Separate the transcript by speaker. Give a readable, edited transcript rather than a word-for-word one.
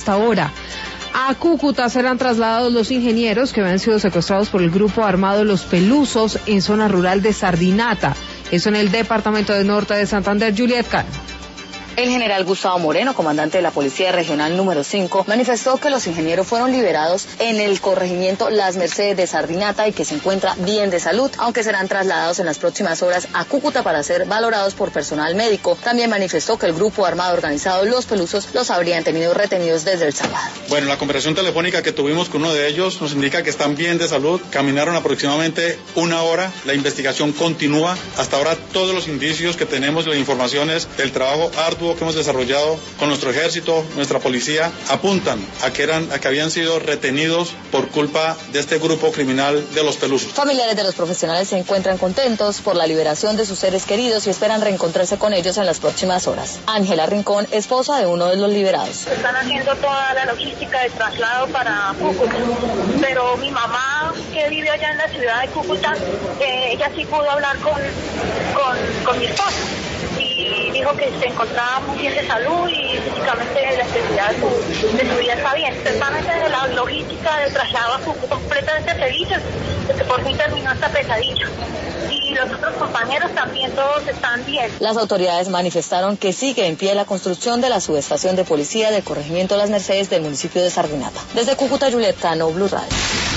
Speaker 1: esta hora. A Cúcuta serán trasladados los ingenieros que habían sido secuestrados por el grupo armado Los Pelusos en zona rural de Sardinata, eso en el departamento del norte de Santander. Juliet Cano.
Speaker 2: El general Gustavo Moreno, comandante de la Policía Regional número 5, manifestó que los ingenieros fueron liberados en el corregimiento Las Mercedes de Sardinata y que se encuentra bien de salud, aunque serán trasladados en las próximas horas a Cúcuta para ser valorados por personal médico. También manifestó que el grupo armado organizado Los Pelusos los habrían tenido retenidos desde el sábado.
Speaker 3: Bueno, la conversación telefónica que tuvimos con uno de ellos nos indica que están bien de salud, caminaron aproximadamente una hora, la investigación continúa. Hasta ahora todos los indicios que tenemos, las informaciones del trabajo arduo que hemos desarrollado con nuestro ejército, nuestra policía, apuntan a que habían sido retenidos por culpa de este grupo criminal de Los Pelusos.
Speaker 2: Familiares de los profesionales se encuentran contentos por la liberación de sus seres queridos y esperan reencontrarse con ellos en las próximas horas. Ángela Rincón, esposa de uno de los liberados.
Speaker 4: Están haciendo toda la logística de traslado para Cúcuta, pero mi mamá, que vive allá en la ciudad de Cúcuta, ella sí pudo hablar con mi esposo y dijo que se encontraba muy bien de salud y físicamente la actividad de su vida está bien. Ciertamente de la logística de traslado a Cúcuta completamente felices de que por fin terminó esta pesadilla. Y los otros compañeros también todos están bien.
Speaker 2: Las autoridades manifestaron que sigue en pie la construcción de la subestación de policía del corregimiento Las Mercedes del municipio de Sardinata. Desde Cúcuta, Juliet Cano, Blue Radio.